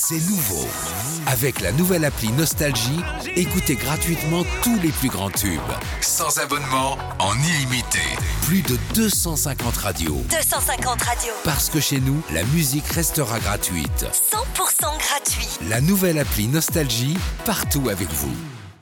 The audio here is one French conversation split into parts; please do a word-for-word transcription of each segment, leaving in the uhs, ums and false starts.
C'est nouveau. Avec la nouvelle appli Nostalgie, écoutez gratuitement tous les plus grands tubes. Sans abonnement, en illimité. Plus de deux cent cinquante radios. deux cent cinquante radios. Parce que chez nous, la musique restera gratuite. cent pour cent gratuit. La nouvelle appli Nostalgie, partout avec vous.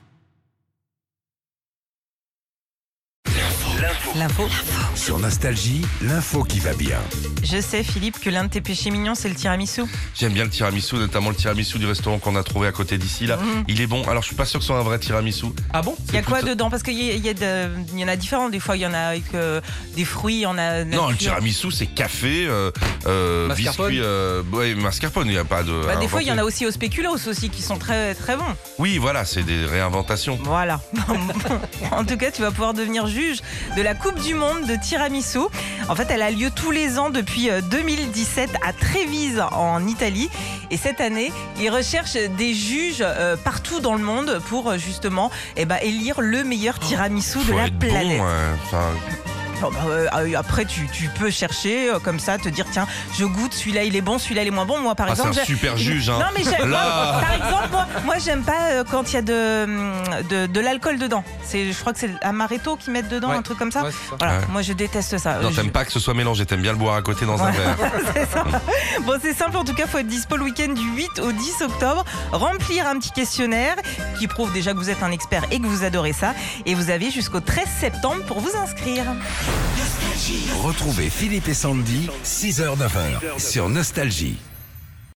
L'info. Sur Nostalgie, l'info qui va bien. Je sais, Philippe, que l'un de tes péchés mignons, c'est le tiramisu. J'aime bien le tiramisu, notamment le tiramisu du restaurant qu'on a trouvé à côté d'ici. Là, Mmh. il est bon. Alors, je suis pas sûr que ce soit un vrai tiramisu. Ah bon? Il y a quoi plutôt- dedans? Parce qu'il y, a- il y, a de- il y en a différents. Des fois, il y en a avec euh, des fruits, il y en a... Non, le nature. tiramisu, c'est café, euh, euh, Mascarpone. biscuit, euh, ouais, mascarpone. Il n'y a pas de. Bah, à des fois, il y en a inventer. aussi au spéculoos aussi qui sont très, très bons. Oui, voilà, c'est des réinventations. Voilà. En tout cas, tu vas pouvoir devenir juge de la Coupe du Monde de tiramisu. En fait, elle a lieu tous les ans depuis euh, deux mille dix-sept à Trévise en Italie. Et cette année, ils recherchent des juges euh, partout dans le monde pour euh, justement eh ben, élire le meilleur tiramisu de Faut la être planète. bon. hein. Enfin, Bon, bah, euh, après, tu, tu peux chercher euh, comme ça, te dire tiens, je goûte, celui-là il est bon, celui-là il est moins bon. Moi, par ah, c'est exemple, un j'ai- super juge. Hein. non mais j'ai- Là. moi, par exemple, moi, moi, j'aime pas euh, quand il y a de, de, de l'alcool dedans. C'est, je crois que c'est l'amaretto qu'ils mettent dedans, Ouais. un truc comme ça. Ouais, c'est ça. Voilà, Ouais. moi je déteste ça. Non, Euh, t'aimes je- pas que ce soit mélangé. T'aimes bien le boire à côté dans un Ouais. verre. C'est ça. Bon, c'est simple, en tout cas, faut être dispo le week-end du huit au dix octobre, remplir un petit questionnaire qui prouve déjà que vous êtes un expert et que vous adorez ça. Et vous avez jusqu'au treize septembre pour vous inscrire. Retrouvez Philippe et Sandy, six heures neuf heures, sur Nostalgie.